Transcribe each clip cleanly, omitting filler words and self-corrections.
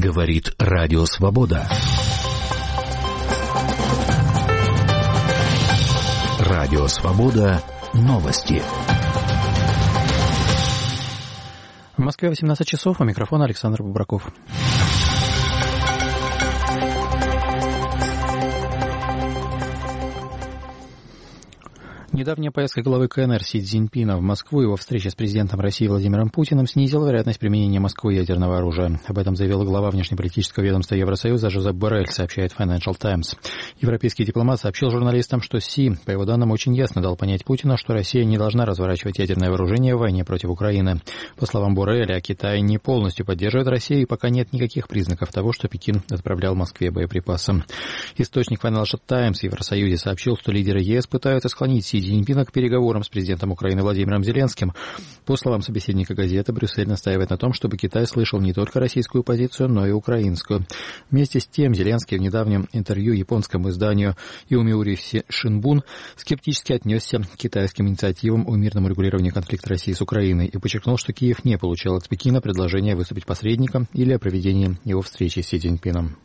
Говорит Радио Свобода. Радио Свобода. Новости. В Москве 18 часов, у микрофона Александр Бубраков. Недавняя поездка главы КНР Си Цзиньпина в Москву и его встреча с президентом России Владимиром Путиным снизила вероятность применения Москвой ядерного оружия. Об этом заявил глава внешнеполитического ведомства Евросоюза Жозеп Боррель, сообщает Financial Times. Европейский дипломат сообщил журналистам, что Си, по его данным, очень ясно дал понять Путину, что Россия не должна разворачивать ядерное вооружение в войне против Украины. По словам Борреля, Китай не полностью поддерживает Россию, и пока нет никаких признаков того, что Пекин отправлял Москве боеприпасы. Источник Financial Times в Евросоюзе сообщил, что лидеры ЕС пытаются склонить Си Цзиньпина к переговорам с президентом Украины Владимиром Зеленским. По словам собеседника газеты, Брюссель настаивает на том, чтобы Китай слышал не только российскую позицию, но и украинскую. Вместе с тем, Зеленский в недавнем интервью японскому изданию Yomiuri Shimbun скептически отнесся к китайским инициативам о мирном урегулировании конфликта России с Украиной и подчеркнул, что Киев не получал от Пекина предложения выступить посредником или о проведении его встречи с Си Цзиньпином.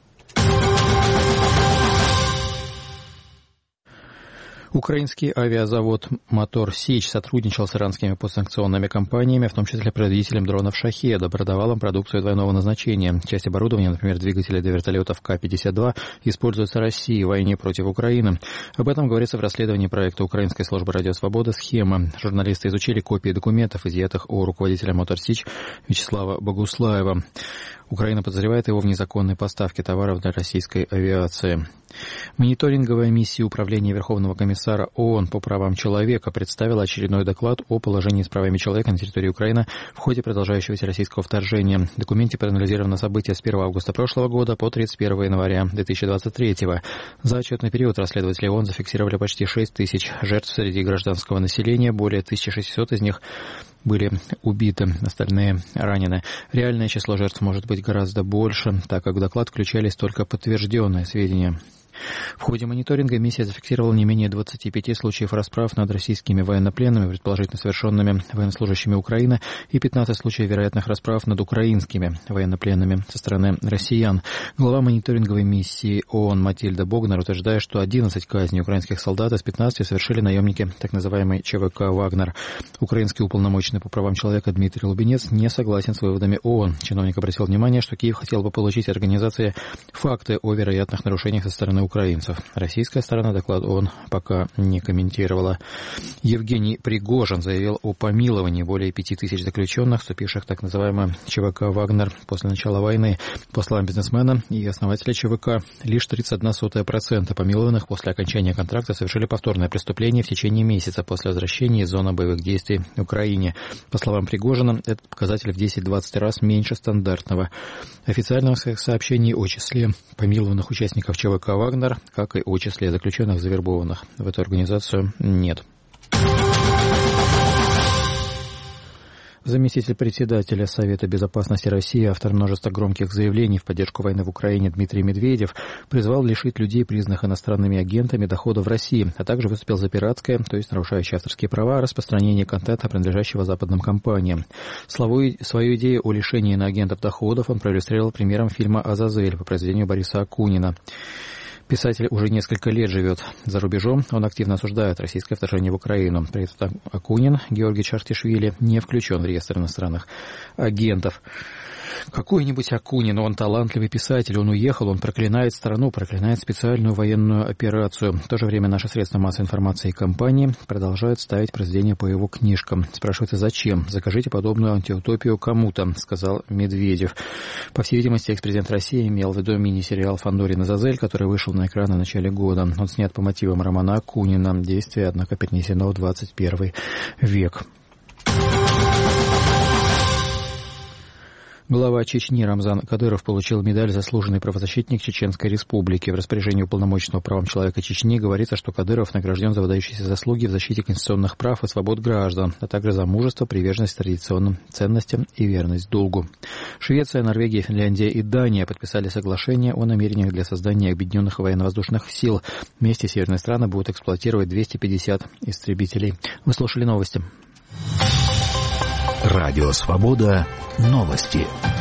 Украинский авиазавод «Мотор Сич» сотрудничал с иранскими постсанкционными компаниями, в том числе производителем дронов «Шахеда», продавал им продукцию двойного назначения. Часть оборудования, например, двигатели для вертолетов К-52, используется Россией в войне против Украины. Об этом говорится в расследовании проекта Украинской службы «Радио Свобода» «Схема». Журналисты изучили копии документов, изъятых у руководителя «Мотор Сич» Вячеслава Богуслаева. Украина подозревает его в незаконной поставке товаров для российской авиации. Мониторинговая миссия Управления Верховного комиссара ООН по правам человека представила очередной доклад о положении с правами человека на территории Украины в ходе продолжающегося российского вторжения. В документе проанализировано события с 1 августа прошлого года по 31 января 2023. За отчетный период расследователи ООН зафиксировали почти 6 тысяч жертв среди гражданского населения, более 1600 из них были убиты, остальные ранены. Реальное число жертв может быть гораздо больше, так как в доклад включались только подтвержденные сведения. В ходе мониторинга миссия зафиксировала не менее 25 случаев расправ над российскими военнопленными, предположительно совершенными военнослужащими Украины, и 15 случаев вероятных расправ над украинскими военнопленными со стороны россиян. Глава мониторинговой миссии ООН Матильда Богнер утверждает, что 11 казней украинских солдат из 15 совершили наемники так называемой ЧВК «Вагнер». Украинский уполномоченный по правам человека Дмитрий Лубенец не согласен с выводами ООН. Чиновник обратил внимание, что Киев хотел бы получить от организации факты о вероятных нарушениях со стороны украинцев. Российская сторона доклад ООН пока не комментировала. Евгений Пригожин заявил о помиловании более 5000 заключенных, вступивших в так называемую ЧВК «Вагнер» после начала войны. По словам бизнесмена и основателя ЧВК, лишь 31% помилованных после окончания контракта совершили повторное преступление в течение месяца после возвращения из зоны боевых действий в Украине. По словам Пригожина, этот показатель в 10-20 раз меньше стандартного. Официальных сообщений о числе помилованных участников ЧВК «Вагнер», как и о числе заключенных, завербованных в эту организацию, нет. Заместитель председателя Совета безопасности России, автор множества громких заявлений в поддержку войны в Украине Дмитрий Медведев, призвал лишить людей, признанных иностранными агентами, дохода в России, а также выступил за пиратское, то есть нарушающее авторские права, распространение контента, принадлежащего западным компаниям. Свою идею о лишении иноагентов доходов он проиллюстрировал примером фильма «Азазель» по произведению Бориса Акунина. Писатель уже несколько лет живет за рубежом. Он активно осуждает российское вторжение в Украину. При этом Акунин, Георгий Чартишвили, не включен в реестр иностранных агентов. Какой-нибудь Акунин, он талантливый писатель, он уехал, он проклинает страну, проклинает специальную военную операцию. В то же время наши средства массовой информации и компании продолжают ставить произведения по его книжкам. Спрашивается, зачем? Закажите подобную антиутопию кому-то, сказал Медведев. По всей видимости, экс-президент России имел в виду мини-сериал «Фандорин Азазель», который вышел на экраны в начале года. Он снят по мотивам романа Акунина. Действие, однако, перенесено в 21 век. Глава Чечни Рамзан Кадыров получил медаль «Заслуженный правозащитник Чеченской Республики». В распоряжении уполномоченного правам человека Чечни говорится, что Кадыров награжден за выдающиеся заслуги в защите конституционных прав и свобод граждан, а также за мужество, приверженность традиционным ценностям и верность долгу. Швеция, Норвегия, Финляндия и Дания подписали соглашение о намерениях для создания объединенных военно-воздушных сил. Вместе северные страны будут эксплуатировать 250 истребителей. Вы слушали новости. Радио Свобода. Новости.